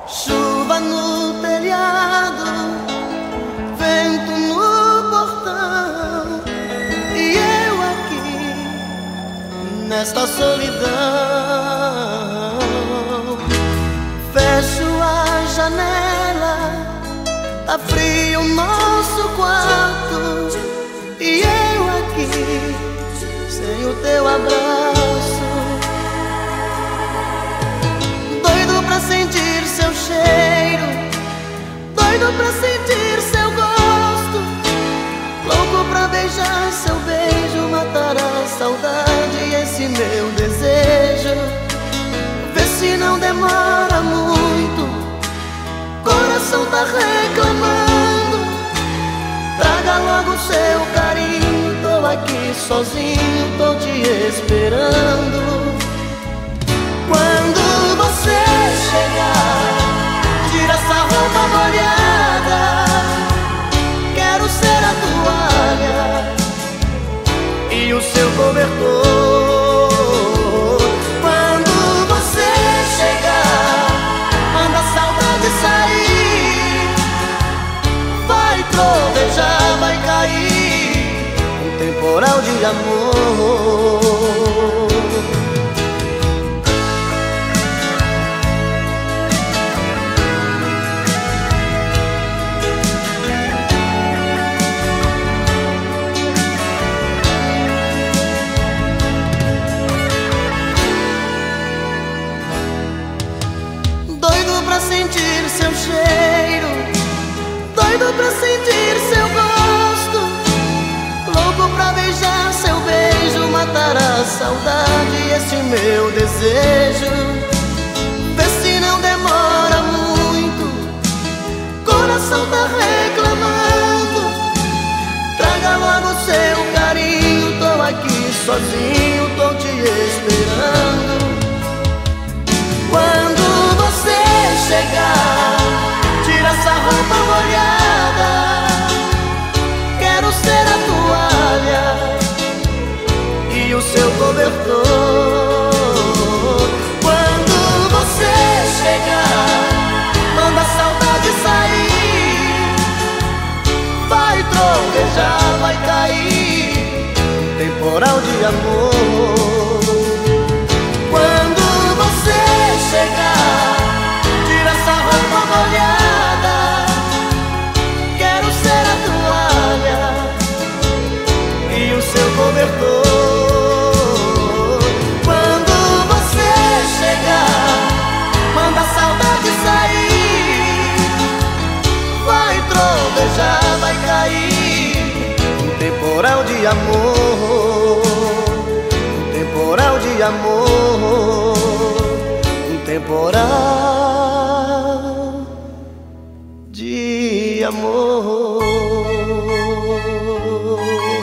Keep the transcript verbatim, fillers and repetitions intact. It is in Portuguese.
Chuva no telhado, vento no portão, e eu aqui nesta solidão. Fecho a janela, tá frio o nosso quarto, e eu aqui sem o teu abraço. Doido pra sentir seu cheiro, doido pra sentir seu gosto, louco pra beijar seu beijo, matar a saudade e esse meu desejo. Vê se não demora muito, coração tá reclamando. Traga logo seu carinho, tô aqui sozinho, tô te esperando. Quando você chegar, tira essa roupa molhada, quero ser a toalha e o seu cobertor. Quando você chegar, manda a saudade sair, vai trovejar, vai cair um temporal de amor. Doido pra sentir seu cheiro, doido pra sentir seu gosto, louco pra beijar seu beijo, matar a saudade e esse meu desejo. Vê se não demora muito, coração tá reclamando. Traga logo seu carinho, tô aqui sozinho, tô te esperando. Quando você chegar, tira essa roupa molhada, quero ser a toalha e o seu cobertor. Quando você chegar, manda a saudade sair, vai trovejar, vai cair um temporal de amor. Quando você chegar, tira essa roupa molhada, quero ser a toalha e o seu cobertor. Quando você chegar, manda a saudade sair, vai trovejar, vai cair um temporal de amor, um temporal de amor, um temporal de amor.